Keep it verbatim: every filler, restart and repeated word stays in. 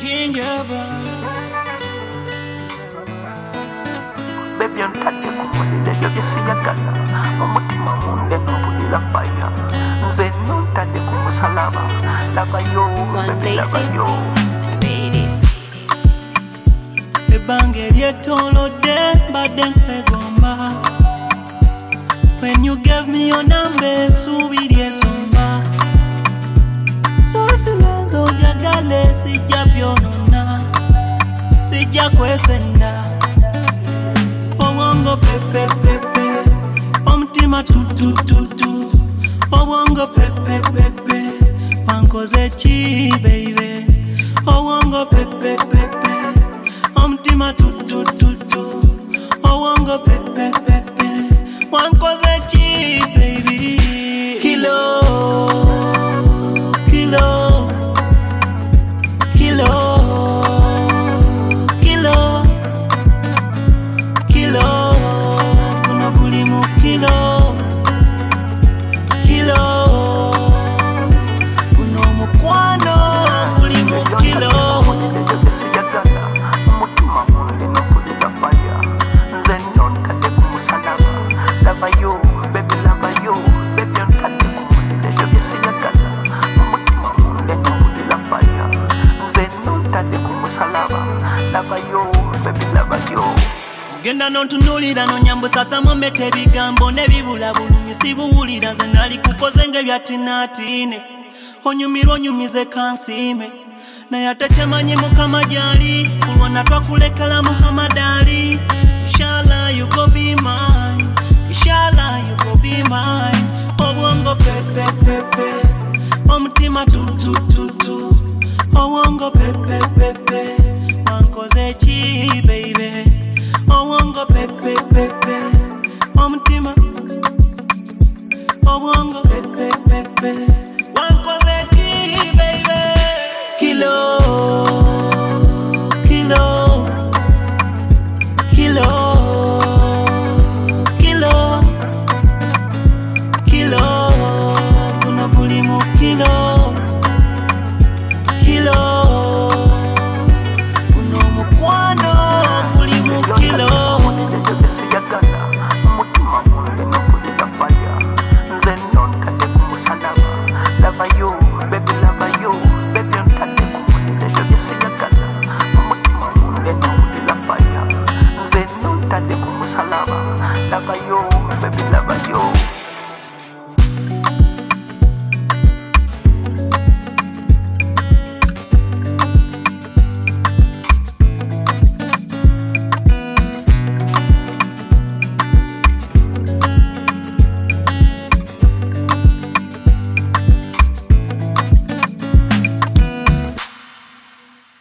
gingerbread. Baby, I'm tired of the you see a gala. Omutima munde nobulira fire. Nze nontadde ku musalaba. Lava yo, baby, lava yo. Ebange lyetolodde mbadde nkwegomba. When you gave me your number, suubiri esomba. So silonzo njagale sijja byonona, sijja kwesenda. Obwongo pepe pepe, omutima tu tu tu tu. Obwongo pepe pepe, wankoze ki baby. Obwongo pepe pepe, omutima tu tu tu tu. Obwongo pepe pepe, wankoze ki baby. Kilo, kilo, kilo, kilo, kilo, kuno kuli mu kilo, kilo, kuno mukwano kuli mu kilo. Omutima munde nobulira fire. Nze nontadde ku musalaba. Lava yo, baby, lava yo. Baby, ontadde ku muliro byesiyagala. Omutima munde nobulira fire. Nze nontadde ku musalaba. Lava yo, baby, lava yo. Genda nontunulira nonyambusa thermometer ebigambo nebibula bulumi sibuwulira nze nali kukoze ng'ebyatinatine. Onyumirwa onyumize kansime naye ate kyemanyi mukama gyali kulwana twakulekela Muhammad Ali. Inshallah you go be mine, inshallah you go be mine. Obwongo pepe pepe, omutima tu tu tu tu. Obwongo pepe pepe, wankoze ki baby. Obwongo pepe pepe, omutima. Obwongo